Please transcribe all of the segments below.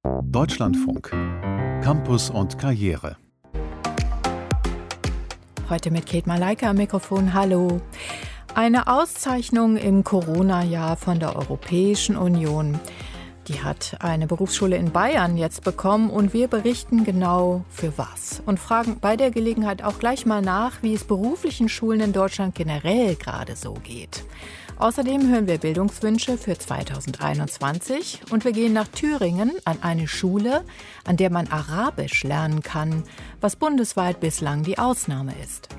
Deutschlandfunk. Campus und Karriere. Heute mit Kate Malaika am Mikrofon. Hallo. Eine Auszeichnung im Corona-Jahr von der Europäischen Union. Die hat eine Berufsschule in Bayern jetzt bekommen und wir berichten genau für was. Und fragen bei der Gelegenheit auch gleich mal nach, wie es beruflichen Schulen in Deutschland generell gerade so geht. Außerdem hören wir Bildungswünsche für 2021 und wir gehen nach Thüringen an eine Schule, an der man Arabisch lernen kann, was bundesweit bislang die Ausnahme ist.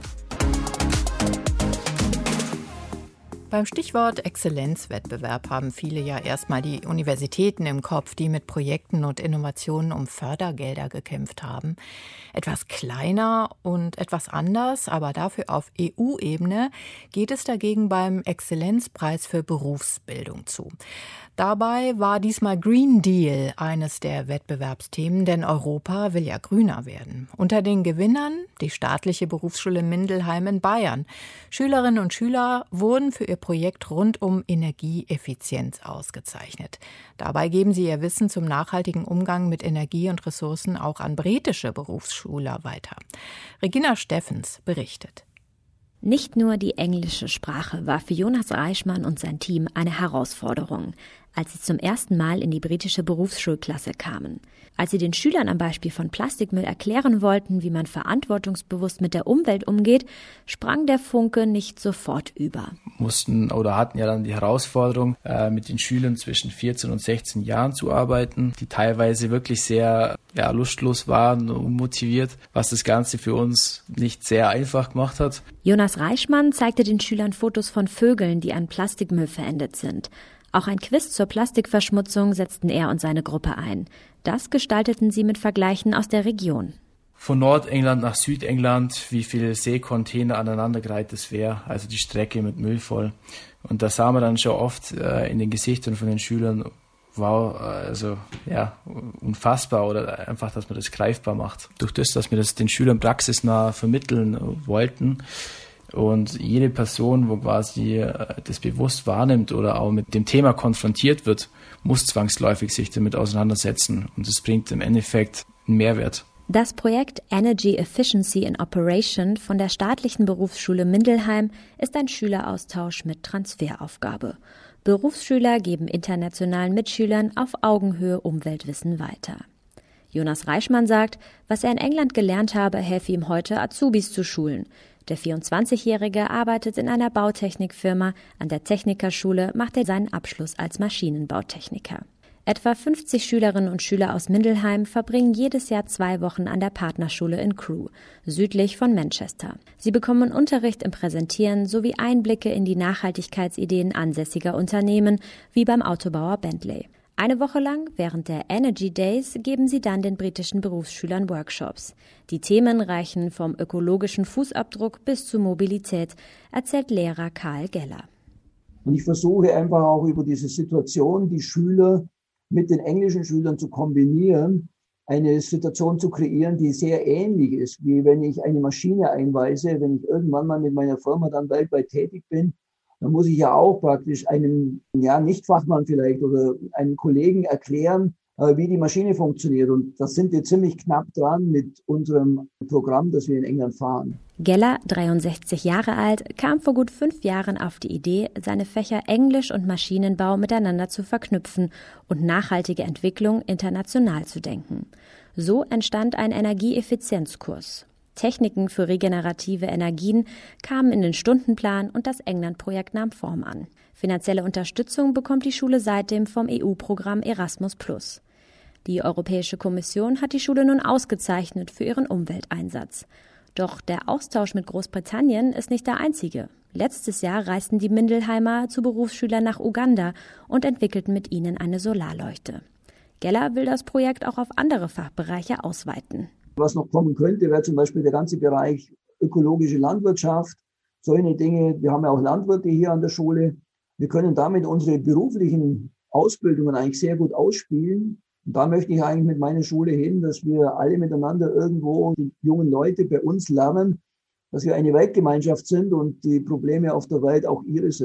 Beim Stichwort Exzellenzwettbewerb haben viele ja erstmal die Universitäten im Kopf, die mit Projekten und Innovationen um Fördergelder gekämpft haben. Etwas kleiner und etwas anders, aber dafür auf EU-Ebene geht es dagegen beim Exzellenzpreis für Berufsbildung zu. Dabei war diesmal Green Deal eines der Wettbewerbsthemen, denn Europa will ja grüner werden. Unter den Gewinnern die staatliche Berufsschule Mindelheim in Bayern. Schülerinnen und Schüler wurden für ihr Projekt rund um Energieeffizienz ausgezeichnet. Dabei geben sie ihr Wissen zum nachhaltigen Umgang mit Energie und Ressourcen auch an britische Berufsschüler weiter. Regina Steffens berichtet. Nicht nur die englische Sprache war für Jonas Reichmann und sein Team eine Herausforderung, als sie zum ersten Mal in die britische Berufsschulklasse kamen. Als sie den Schülern am Beispiel von Plastikmüll erklären wollten, wie man verantwortungsbewusst mit der Umwelt umgeht, sprang der Funke nicht sofort über. Hatten ja dann die Herausforderung, mit den Schülern zwischen 14 und 16 Jahren zu arbeiten, die teilweise wirklich sehr lustlos waren und motiviert, was das Ganze für uns nicht sehr einfach gemacht hat. Jonas Reichmann zeigte den Schülern Fotos von Vögeln, die an Plastikmüll verendet sind. Auch ein Quiz zur Plastikverschmutzung setzten er und seine Gruppe ein. Das gestalteten sie mit Vergleichen aus der Region. Von Nordengland nach Südengland, wie viele Seekontainer aneinandergereiht es wäre, also die Strecke mit Müll voll. Und da sah man dann schon oft in den Gesichtern von den Schülern, wow, unfassbar, oder einfach, dass man das greifbar macht. Durch das, dass wir das den Schülern praxisnah vermitteln wollten, und jede Person, wo quasi das bewusst wahrnimmt oder auch mit dem Thema konfrontiert wird, muss zwangsläufig sich damit auseinandersetzen. Und das bringt im Endeffekt einen Mehrwert. Das Projekt Energy Efficiency in Operation von der staatlichen Berufsschule Mindelheim ist ein Schüleraustausch mit Transferaufgabe. Berufsschüler geben internationalen Mitschülern auf Augenhöhe Umweltwissen weiter. Jonas Reichmann sagt, was er in England gelernt habe, helfe ihm heute, Azubis zu schulen. Der 24-Jährige arbeitet in einer Bautechnikfirma. An der Technikerschule macht er seinen Abschluss als Maschinenbautechniker. Etwa 50 Schülerinnen und Schüler aus Mindelheim verbringen jedes Jahr 2 Wochen an der Partnerschule in Crewe, südlich von Manchester. Sie bekommen Unterricht im Präsentieren sowie Einblicke in die Nachhaltigkeitsideen ansässiger Unternehmen, wie beim Autobauer Bentley. Eine Woche lang, während der Energy Days, geben sie dann den britischen Berufsschülern Workshops. Die Themen reichen vom ökologischen Fußabdruck bis zur Mobilität, erzählt Lehrer Karl Geller. Und ich versuche einfach auch über diese Situation, die Schüler mit den englischen Schülern zu kombinieren, eine Situation zu kreieren, die sehr ähnlich ist, wie wenn ich eine Maschine einweise, wenn ich irgendwann mal mit meiner Firma dann weltweit tätig bin. Dann muss ich ja auch praktisch einem, Nicht-Fachmann vielleicht oder einem Kollegen erklären, wie die Maschine funktioniert. Und das sind wir ziemlich knapp dran mit unserem Programm, das wir in England fahren. Geller, 63 Jahre alt, kam vor gut 5 Jahren auf die Idee, seine Fächer Englisch und Maschinenbau miteinander zu verknüpfen und nachhaltige Entwicklung international zu denken. So entstand ein Energieeffizienzkurs. Techniken für regenerative Energien kamen in den Stundenplan und das England-Projekt nahm Form an. Finanzielle Unterstützung bekommt die Schule seitdem vom EU-Programm Erasmus+. Die Europäische Kommission hat die Schule nun ausgezeichnet für ihren Umwelteinsatz. Doch der Austausch mit Großbritannien ist nicht der einzige. Letztes Jahr reisten die Mindelheimer zu Berufsschülern nach Uganda und entwickelten mit ihnen eine Solarleuchte. Geller will das Projekt auch auf andere Fachbereiche ausweiten. Was noch kommen könnte, wäre zum Beispiel der ganze Bereich ökologische Landwirtschaft. Solche Dinge, wir haben ja auch Landwirte hier an der Schule. Wir können damit unsere beruflichen Ausbildungen eigentlich sehr gut ausspielen. Und da möchte ich eigentlich mit meiner Schule hin, dass wir alle miteinander irgendwo, die jungen Leute bei uns lernen, dass wir eine Weltgemeinschaft sind und die Probleme auf der Welt auch ihre sind.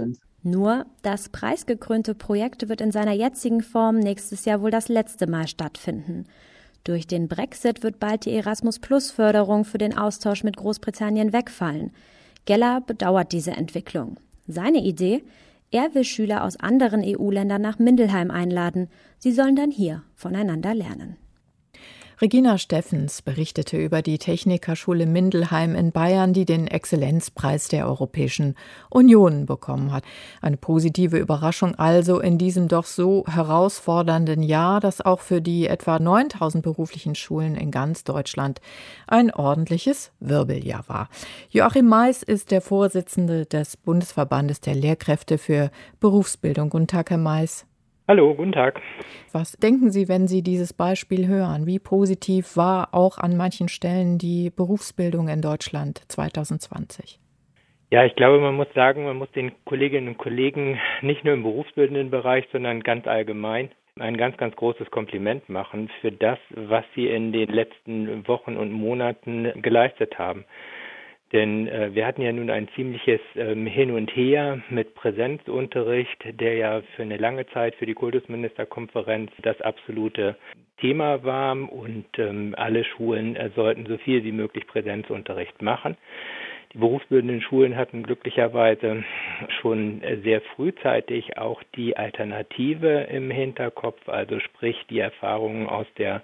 Nur, das preisgekrönte Projekt wird in seiner jetzigen Form nächstes Jahr wohl das letzte Mal stattfinden. Durch den Brexit wird bald die Erasmus-Plus-Förderung für den Austausch mit Großbritannien wegfallen. Geller bedauert diese Entwicklung. Seine Idee? Er will Schüler aus anderen EU-Ländern nach Mindelheim einladen. Sie sollen dann hier voneinander lernen. Regina Steffens berichtete über die Technikerschule Mindelheim in Bayern, die den Exzellenzpreis der Europäischen Union bekommen hat. Eine positive Überraschung also in diesem doch so herausfordernden Jahr, das auch für die etwa 9000 beruflichen Schulen in ganz Deutschland ein ordentliches Wirbeljahr war. Joachim Mais ist der Vorsitzende des Bundesverbandes der Lehrkräfte für Berufsbildung. Guten Tag, Herr Mais. Hallo, guten Tag. Was denken Sie, wenn Sie dieses Beispiel hören? Wie positiv war auch an manchen Stellen die Berufsbildung in Deutschland 2020? Ja, ich glaube, man muss sagen, man muss den Kolleginnen und Kollegen nicht nur im berufsbildenden Bereich, sondern ganz allgemein ein ganz, ganz großes Kompliment machen für das, was sie in den letzten Wochen und Monaten geleistet haben. Denn wir hatten ja nun ein ziemliches Hin und Her mit Präsenzunterricht, der ja für eine lange Zeit für die Kultusministerkonferenz das absolute Thema war und alle Schulen sollten so viel wie möglich Präsenzunterricht machen. Die berufsbildenden Schulen hatten glücklicherweise schon sehr frühzeitig auch die Alternative im Hinterkopf, also sprich die Erfahrungen aus der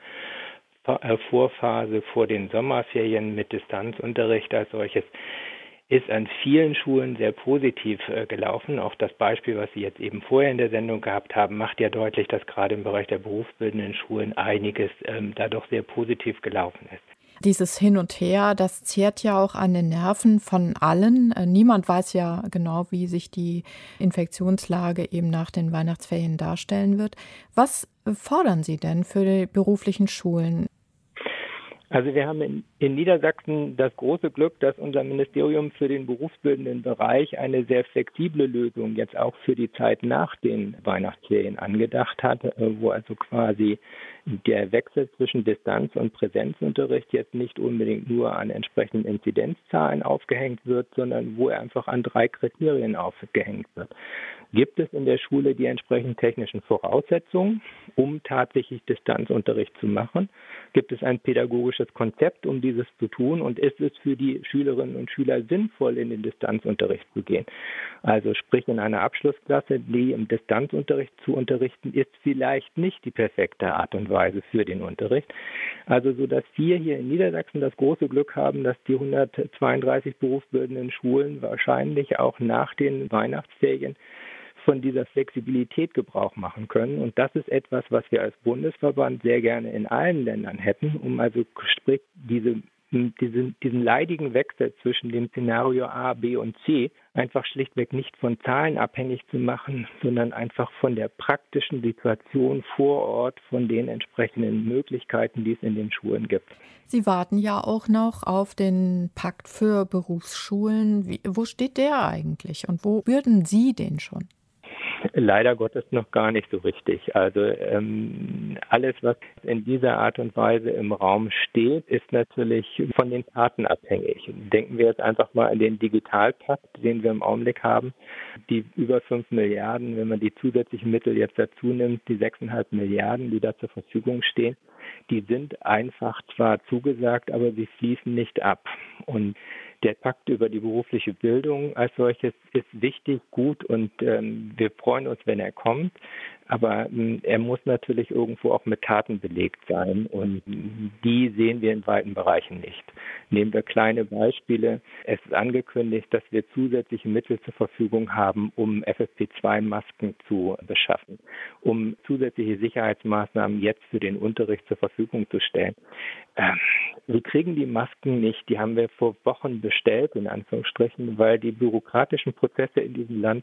Vorphase vor den Sommerferien mit Distanzunterricht als solches ist an vielen Schulen sehr positiv gelaufen. Auch das Beispiel, was Sie jetzt eben vorher in der Sendung gehabt haben, macht ja deutlich, dass gerade im Bereich der berufsbildenden Schulen einiges da doch sehr positiv gelaufen ist. Dieses Hin und Her, das zehrt ja auch an den Nerven von allen. Niemand weiß ja genau, wie sich die Infektionslage eben nach den Weihnachtsferien darstellen wird. Was fordern Sie denn für die beruflichen Schulen? Also wir haben in Niedersachsen das große Glück, dass unser Ministerium für den berufsbildenden Bereich eine sehr flexible Lösung jetzt auch für die Zeit nach den Weihnachtsferien angedacht hat, wo also quasi der Wechsel zwischen Distanz- und Präsenzunterricht jetzt nicht unbedingt nur an entsprechenden Inzidenzzahlen aufgehängt wird, sondern wo er einfach an 3 Kriterien aufgehängt wird. Gibt es in der Schule die entsprechenden technischen Voraussetzungen, um tatsächlich Distanzunterricht zu machen? Gibt es ein pädagogisches Konzept, um dieses zu tun? Und ist es für die Schülerinnen und Schüler sinnvoll, in den Distanzunterricht zu gehen? Also sprich in einer Abschlussklasse, die im Distanzunterricht zu unterrichten, ist vielleicht nicht die perfekte Art und Weise für den Unterricht. Also so, dass wir hier in Niedersachsen das große Glück haben, dass die 132 berufsbildenden Schulen wahrscheinlich auch nach den Weihnachtsferien von dieser Flexibilität Gebrauch machen können. Und das ist etwas, was wir als Bundesverband sehr gerne in allen Ländern hätten, um also sprich diesen leidigen Wechsel zwischen dem Szenario A, B und C einfach schlichtweg nicht von Zahlen abhängig zu machen, sondern einfach von der praktischen Situation vor Ort, von den entsprechenden Möglichkeiten, die es in den Schulen gibt. Sie warten ja auch noch auf den Pakt für Berufsschulen. Wo steht der eigentlich und wo würden Sie den schon? Leider Gottes noch gar nicht so richtig. Also alles, was in dieser Art und Weise im Raum steht, ist natürlich von den Taten abhängig. Denken wir jetzt einfach mal an den Digitalpakt, den wir im Augenblick haben. Die über 5 Milliarden, wenn man die zusätzlichen Mittel jetzt dazu nimmt, die 6,5 Milliarden, die da zur Verfügung stehen, die sind einfach zwar zugesagt, aber sie fließen nicht ab. Und der Pakt über die berufliche Bildung als solches ist wichtig, gut und wir freuen uns, wenn er kommt. Aber er muss natürlich irgendwo auch mit Taten belegt sein und die sehen wir in weiten Bereichen nicht. Nehmen wir kleine Beispiele. Es ist angekündigt, dass wir zusätzliche Mittel zur Verfügung haben, um FFP2-Masken zu beschaffen, um zusätzliche Sicherheitsmaßnahmen jetzt für den Unterricht zur Verfügung zu stellen. Wir kriegen die Masken nicht, die haben wir vor Wochen bestellt, in Anführungsstrichen, weil die bürokratischen Prozesse in diesem Land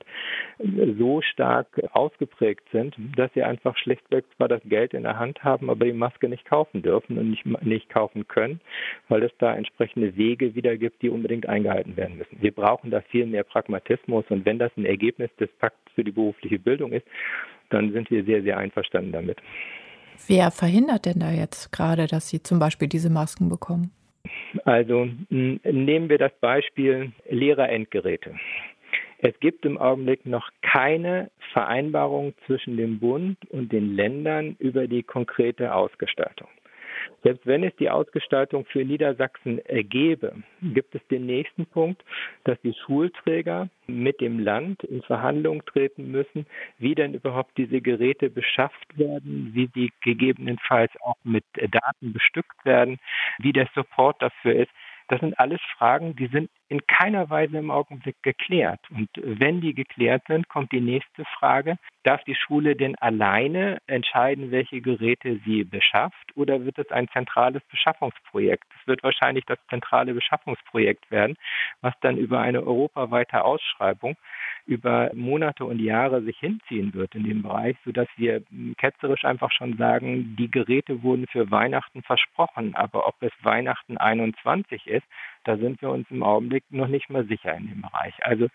so stark ausgeprägt sind, dass sie einfach schlichtweg zwar das Geld in der Hand haben, aber die Maske nicht kaufen dürfen und nicht kaufen können, weil es da entsprechende Wege wieder gibt, die unbedingt eingehalten werden müssen. Wir brauchen da viel mehr Pragmatismus und wenn das ein Ergebnis des Pakts für die berufliche Bildung ist, dann sind wir sehr, sehr einverstanden damit. Wer verhindert denn da jetzt gerade, dass Sie zum Beispiel diese Masken bekommen? Also nehmen wir das Beispiel Lehrerendgeräte. Es gibt im Augenblick noch keine Vereinbarung zwischen dem Bund und den Ländern über die konkrete Ausgestaltung. Selbst wenn es die Ausgestaltung für Niedersachsen gäbe, gibt es den nächsten Punkt, dass die Schulträger mit dem Land in Verhandlungen treten müssen, wie denn überhaupt diese Geräte beschafft werden, wie sie gegebenenfalls auch mit Daten bestückt werden, wie der Support dafür ist. Das sind alles Fragen, die sind in keiner Weise im Augenblick geklärt. Und wenn die geklärt sind, kommt die nächste Frage: Darf die Schule denn alleine entscheiden, welche Geräte sie beschafft, oder wird es ein zentrales Beschaffungsprojekt? Es wird wahrscheinlich das zentrale Beschaffungsprojekt werden, was dann über eine europaweite Ausschreibung über Monate und Jahre sich hinziehen wird in dem Bereich, sodass wir ketzerisch einfach schon sagen, die Geräte wurden für Weihnachten versprochen, aber ob es Weihnachten 21 ist, da sind wir uns im Augenblick noch nicht mal sicher in dem Bereich. Also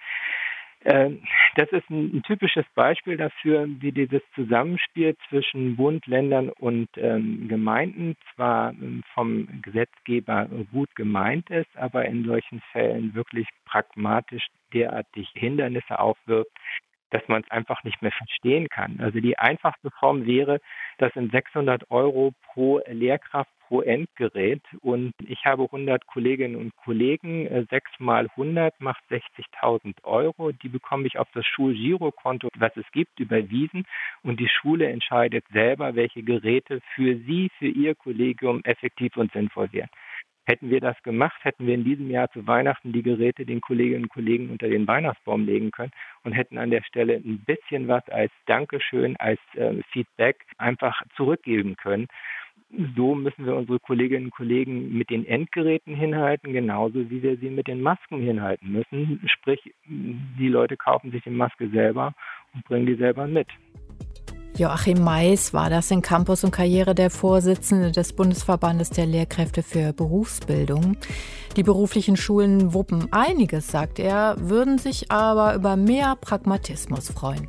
das ist ein typisches Beispiel dafür, wie dieses Zusammenspiel zwischen Bund, Ländern und Gemeinden zwar vom Gesetzgeber gut gemeint ist, aber in solchen Fällen wirklich pragmatisch derartig Hindernisse aufwirft, dass man es einfach nicht mehr verstehen kann. Also die einfachste Form wäre, das sind 600 € pro Lehrkraft pro Endgerät, und ich habe 100 Kolleginnen und Kollegen, 6 mal 100 macht 60.000 €, die bekomme ich auf das Schulgirokonto, was es gibt, überwiesen, und die Schule entscheidet selber, welche Geräte für sie, für ihr Kollegium effektiv und sinnvoll wären. Hätten wir das gemacht, hätten wir in diesem Jahr zu Weihnachten die Geräte den Kolleginnen und Kollegen unter den Weihnachtsbaum legen können und hätten an der Stelle ein bisschen was als Dankeschön, als Feedback einfach zurückgeben können. So müssen wir unsere Kolleginnen und Kollegen mit den Endgeräten hinhalten, genauso wie wir sie mit den Masken hinhalten müssen. Sprich, die Leute kaufen sich die Maske selber und bringen die selber mit. Joachim Mais war das in Campus und Karriere, der Vorsitzende des Bundesverbandes der Lehrkräfte für Berufsbildung. Die beruflichen Schulen wuppen einiges, sagt er, würden sich aber über mehr Pragmatismus freuen.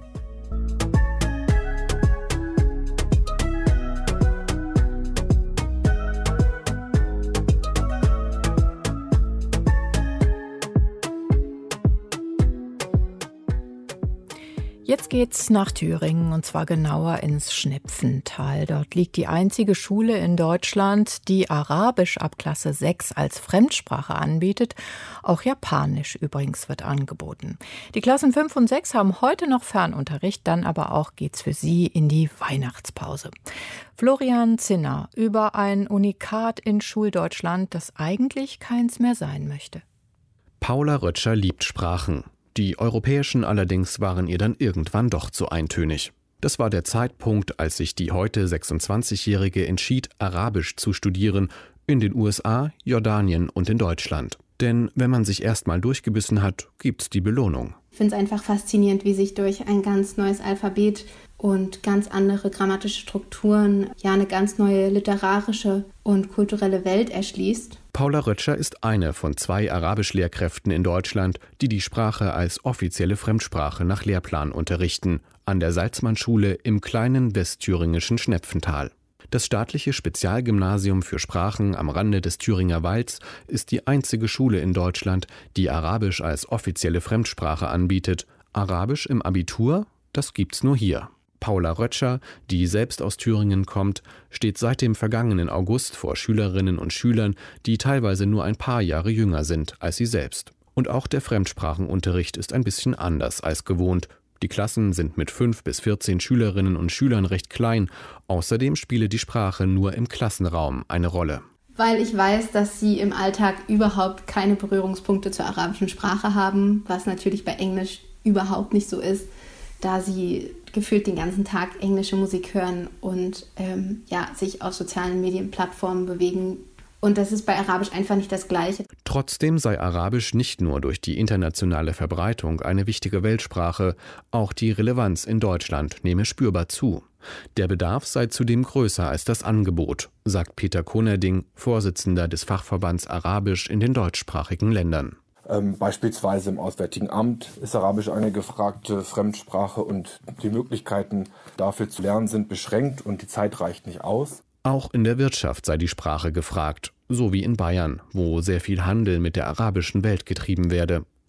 Jetzt geht's nach Thüringen, und zwar genauer ins Schnepfental. Dort liegt die einzige Schule in Deutschland, die Arabisch ab Klasse 6 als Fremdsprache anbietet. Auch Japanisch übrigens wird angeboten. Die Klassen 5 und 6 haben heute noch Fernunterricht, dann aber auch geht's für sie in die Weihnachtspause. Florian Zinner über ein Unikat in Schuldeutschland, das eigentlich keins mehr sein möchte. Paula Rötscher liebt Sprachen. Die europäischen allerdings waren ihr dann irgendwann doch zu eintönig. Das war der Zeitpunkt, als sich die heute 26-Jährige entschied, Arabisch zu studieren, in den USA, Jordanien und in Deutschland. Denn wenn man sich erstmal durchgebissen hat, gibt's die Belohnung. Ich finde es einfach faszinierend, wie sich durch ein ganz neues Alphabet und ganz andere grammatische Strukturen eine ganz neue literarische und kulturelle Welt erschließt. Paula Rötscher ist eine von 2 Arabisch-Lehrkräften in Deutschland, die die Sprache als offizielle Fremdsprache nach Lehrplan unterrichten, an der Salzmann-Schule im kleinen westthüringischen Schnepfental. Das staatliche Spezialgymnasium für Sprachen am Rande des Thüringer Walds ist die einzige Schule in Deutschland, die Arabisch als offizielle Fremdsprache anbietet. Arabisch im Abitur, das gibt's nur hier. Paula Rötscher, die selbst aus Thüringen kommt, steht seit dem vergangenen August vor Schülerinnen und Schülern, die teilweise nur ein paar Jahre jünger sind als sie selbst. Und auch der Fremdsprachenunterricht ist ein bisschen anders als gewohnt. Die Klassen sind mit 5 bis 14 Schülerinnen und Schülern recht klein. Außerdem spiele die Sprache nur im Klassenraum eine Rolle. Weil ich weiß, dass sie im Alltag überhaupt keine Berührungspunkte zur arabischen Sprache haben, was natürlich bei Englisch überhaupt nicht so ist, da sie gefühlt den ganzen Tag englische Musik hören und sich auf sozialen Medienplattformen bewegen. Und das ist bei Arabisch einfach nicht das Gleiche. Trotzdem sei Arabisch nicht nur durch die internationale Verbreitung eine wichtige Weltsprache, auch die Relevanz in Deutschland nehme spürbar zu. Der Bedarf sei zudem größer als das Angebot, sagt Peter Konerding, Vorsitzender des Fachverbands Arabisch in den deutschsprachigen Ländern. Beispielsweise im Auswärtigen Amt ist Arabisch eine gefragte Fremdsprache und die Möglichkeiten dafür zu lernen sind beschränkt und die Zeit reicht nicht aus. Auch in der Wirtschaft sei die Sprache gefragt, so wie in Bayern, wo sehr viel Handel mit der arabischen Welt getrieben werde.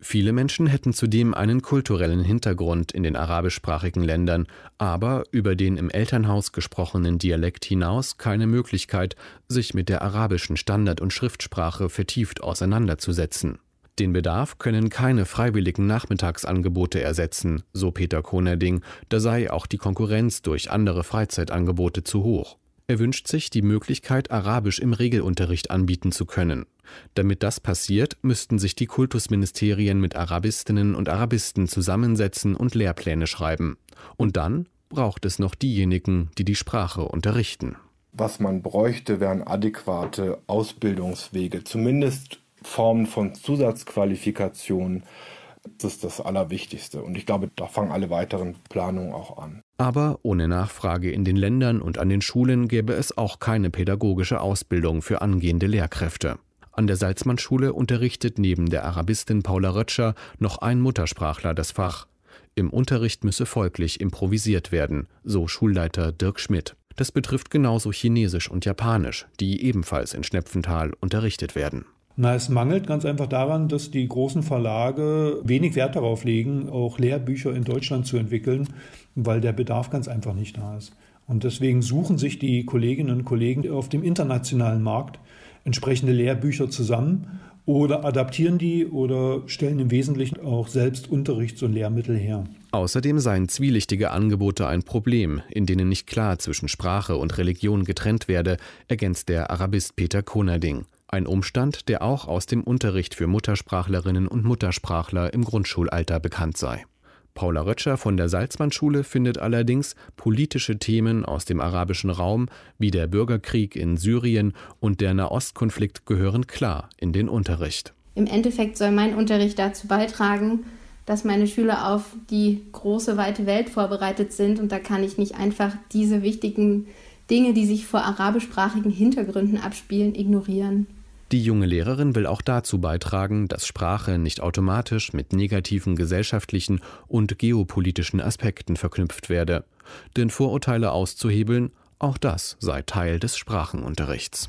Viele Menschen hätten zudem einen kulturellen Hintergrund in den arabischsprachigen Ländern, aber über den im Elternhaus gesprochenen Dialekt hinaus keine Möglichkeit, sich mit der arabischen Standard- und Schriftsprache vertieft auseinanderzusetzen. Den Bedarf können keine freiwilligen Nachmittagsangebote ersetzen, so Peter Konerding, da sei auch die Konkurrenz durch andere Freizeitangebote zu hoch. Er wünscht sich die Möglichkeit, Arabisch im Regelunterricht anbieten zu können. Damit das passiert, müssten sich die Kultusministerien mit Arabistinnen und Arabisten zusammensetzen und Lehrpläne schreiben. Und dann braucht es noch diejenigen, die die Sprache unterrichten. Was man bräuchte, wären adäquate Ausbildungswege, zumindest Formen von Zusatzqualifikationen. Das ist das Allerwichtigste. Und ich glaube, da fangen alle weiteren Planungen auch an. Aber ohne Nachfrage in den Ländern und an den Schulen gäbe es auch keine pädagogische Ausbildung für angehende Lehrkräfte. An der Salzmann-Schule unterrichtet neben der Arabistin Paula Rötscher noch ein Muttersprachler das Fach. Im Unterricht müsse folglich improvisiert werden, so Schulleiter Dirk Schmidt. Das betrifft genauso Chinesisch und Japanisch, die ebenfalls in Schnepfenthal unterrichtet werden. Es mangelt ganz einfach daran, dass die großen Verlage wenig Wert darauf legen, auch Lehrbücher in Deutschland zu entwickeln, weil der Bedarf ganz einfach nicht da ist. Und deswegen suchen sich die Kolleginnen und Kollegen auf dem internationalen Markt entsprechende Lehrbücher zusammen oder adaptieren die oder stellen im Wesentlichen auch selbst Unterrichts- und Lehrmittel her. Außerdem seien zwielichtige Angebote ein Problem, in denen nicht klar zwischen Sprache und Religion getrennt werde, ergänzt der Arabist Peter Konerding. Ein Umstand, der auch aus dem Unterricht für Muttersprachlerinnen und Muttersprachler im Grundschulalter bekannt sei. Paula Rötscher von der Salzmann-Schule findet allerdings, politische Themen aus dem arabischen Raum wie der Bürgerkrieg in Syrien und der Nahostkonflikt gehören klar in den Unterricht. Im Endeffekt soll mein Unterricht dazu beitragen, dass meine Schüler auf die große, weite Welt vorbereitet sind. Und da kann ich nicht einfach diese wichtigen Dinge, die sich vor arabischsprachigen Hintergründen abspielen, ignorieren. Die junge Lehrerin will auch dazu beitragen, dass Sprache nicht automatisch mit negativen gesellschaftlichen und geopolitischen Aspekten verknüpft werde. Denn Vorurteile auszuhebeln, auch das sei Teil des Sprachenunterrichts.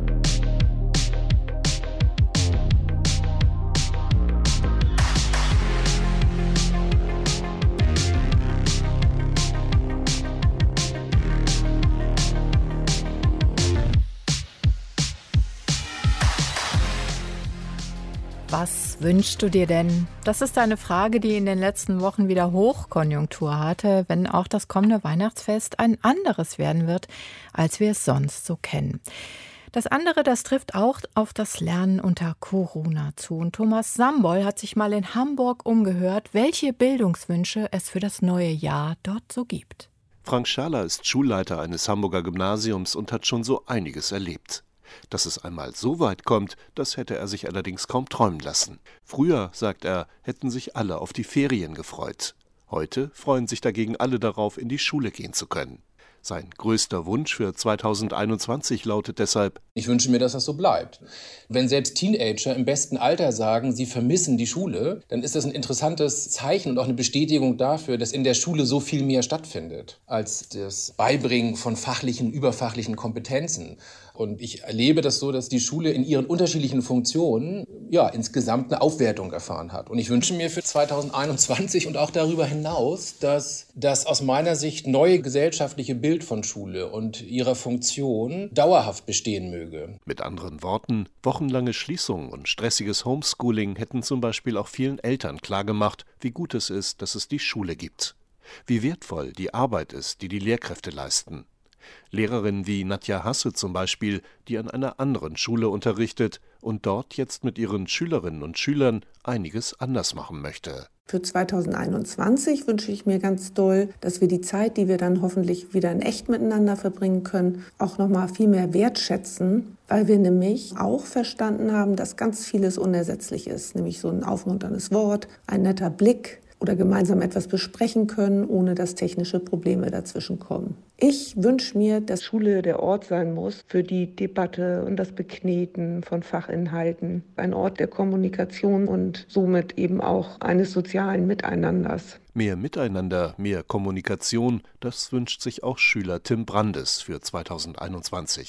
Was wünschst du dir denn? Das ist eine Frage, die in den letzten Wochen wieder Hochkonjunktur hatte, wenn auch das kommende Weihnachtsfest ein anderes werden wird, als wir es sonst so kennen. Das andere, das trifft auch auf das Lernen unter Corona zu. Und Thomas Sambol hat sich mal in Hamburg umgehört, welche Bildungswünsche es für das neue Jahr dort so gibt. Frank Schaller ist Schulleiter eines Hamburger Gymnasiums und hat schon so einiges erlebt. Dass es einmal so weit kommt, das hätte er sich allerdings kaum träumen lassen. Früher, sagt er, hätten sich alle auf die Ferien gefreut. Heute freuen sich dagegen alle darauf, in die Schule gehen zu können. Sein größter Wunsch für 2021 lautet deshalb: Ich wünsche mir, dass das so bleibt. Wenn selbst Teenager im besten Alter sagen, sie vermissen die Schule, dann ist das ein interessantes Zeichen und auch eine Bestätigung dafür, dass in der Schule so viel mehr stattfindet als das Beibringen von fachlichen, überfachlichen Kompetenzen. Und ich erlebe das so, dass die Schule in ihren unterschiedlichen Funktionen insgesamt eine Aufwertung erfahren hat. Und ich wünsche mir für 2021 und auch darüber hinaus, dass das aus meiner Sicht neue gesellschaftliche Bild von Schule und ihrer Funktion dauerhaft bestehen möge. Mit anderen Worten, wochenlange Schließung und stressiges Homeschooling hätten zum Beispiel auch vielen Eltern klargemacht, wie gut es ist, dass es die Schule gibt. Wie wertvoll die Arbeit ist, die die Lehrkräfte leisten. Lehrerinnen wie Nadja Hasse zum Beispiel, die an einer anderen Schule unterrichtet und dort jetzt mit ihren Schülerinnen und Schülern einiges anders machen möchte. Für 2021 wünsche ich mir ganz doll, dass wir die Zeit, die wir dann hoffentlich wieder in echt miteinander verbringen können, auch noch mal viel mehr wertschätzen, weil wir nämlich auch verstanden haben, dass ganz vieles unersetzlich ist, nämlich so ein aufmunterndes Wort, ein netter Blick oder gemeinsam etwas besprechen können, ohne dass technische Probleme dazwischen kommen. Ich wünsche mir, dass Schule der Ort sein muss für die Debatte und das Bekneten von Fachinhalten. Ein Ort der Kommunikation und somit eben auch eines sozialen Miteinanders. Mehr Miteinander, mehr Kommunikation, das wünscht sich auch Schüler Tim Brandes für 2021.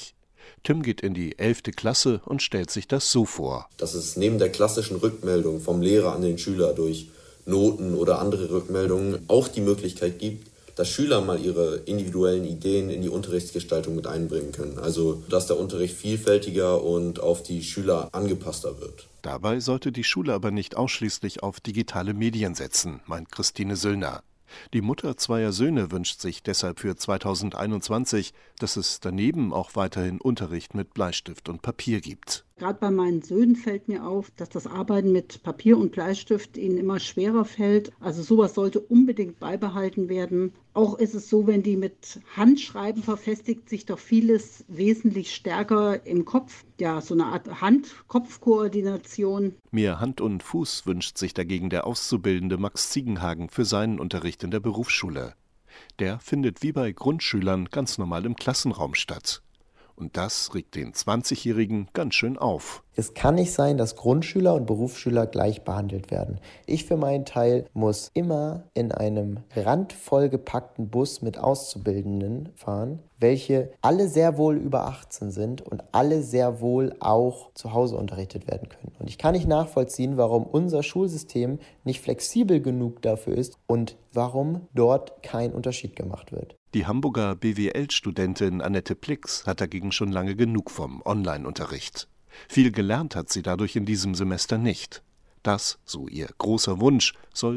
Tim geht in die 11. Klasse und stellt sich das so vor. Dass es neben der klassischen Rückmeldung vom Lehrer an den Schüler durch Noten oder andere Rückmeldungen auch die Möglichkeit gibt, dass Schüler mal ihre individuellen Ideen in die Unterrichtsgestaltung mit einbringen können. Also, dass der Unterricht vielfältiger und auf die Schüler angepasster wird. Dabei sollte die Schule aber nicht ausschließlich auf digitale Medien setzen, meint Christine Söllner. Die Mutter zweier Söhne wünscht sich deshalb für 2021, dass es daneben auch weiterhin Unterricht mit Bleistift und Papier gibt. Gerade bei meinen Söhnen fällt mir auf, dass das Arbeiten mit Papier und Bleistift ihnen immer schwerer fällt. Also sowas sollte unbedingt beibehalten werden. Auch ist es so, wenn die mit Handschreiben verfestigt, sich doch vieles wesentlich stärker im Kopf. Ja, so eine Art Hand-Kopf-Koordination. Mehr Hand und Fuß wünscht sich dagegen der Auszubildende Max Ziegenhagen für seinen Unterricht in der Berufsschule. Der findet wie bei Grundschülern ganz normal im Klassenraum statt. Und das regt den 20-Jährigen ganz schön auf. Es kann nicht sein, dass Grundschüler und Berufsschüler gleich behandelt werden. Ich für meinen Teil muss immer in einem randvoll gepackten Bus mit Auszubildenden fahren, welche alle sehr wohl über 18 sind und alle sehr wohl auch zu Hause unterrichtet werden können. Und ich kann nicht nachvollziehen, warum unser Schulsystem nicht flexibel genug dafür ist und warum dort kein Unterschied gemacht wird. Die Hamburger BWL-Studentin Annette Plix hat dagegen schon lange genug vom Online-Unterricht. Viel gelernt hat sie dadurch in diesem Semester nicht. Das, so ihr großer Wunsch, soll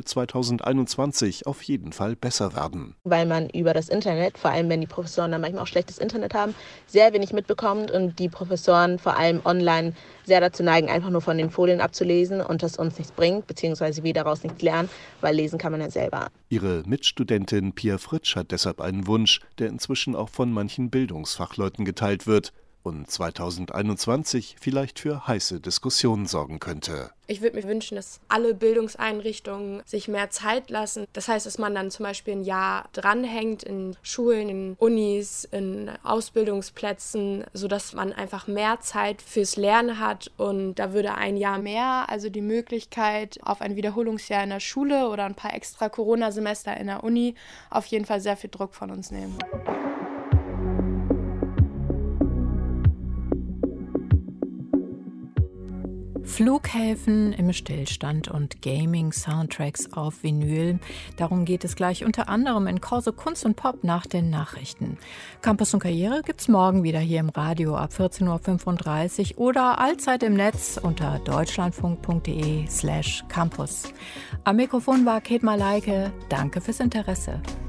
2021 auf jeden Fall besser werden. Weil man über das Internet, vor allem wenn die Professoren dann manchmal auch schlechtes Internet haben, sehr wenig mitbekommt und die Professoren vor allem online sehr dazu neigen, einfach nur von den Folien abzulesen und das uns nichts bringt, beziehungsweise wir daraus nichts lernen, weil lesen kann man ja selber. Ihre Mitstudentin Pia Fritsch hat deshalb einen Wunsch, der inzwischen auch von manchen Bildungsfachleuten geteilt wird und 2021 vielleicht für heiße Diskussionen sorgen könnte. Ich würde mir wünschen, dass alle Bildungseinrichtungen sich mehr Zeit lassen. Das heißt, dass man dann zum Beispiel ein Jahr dranhängt in Schulen, in Unis, in Ausbildungsplätzen, sodass man einfach mehr Zeit fürs Lernen hat. Und da würde ein Jahr mehr, also die Möglichkeit auf ein Wiederholungsjahr in der Schule oder ein paar extra Corona-Semester in der Uni, auf jeden Fall sehr viel Druck von uns nehmen. Flughäfen im Stillstand und Gaming-Soundtracks auf Vinyl. Darum geht es gleich unter anderem in Corso Kunst und Pop nach den Nachrichten. Campus und Karriere gibt's morgen wieder hier im Radio ab 14.35 Uhr oder allzeit im Netz unter deutschlandfunk.de/campus. Am Mikrofon war Kate Malaike. Danke fürs Interesse.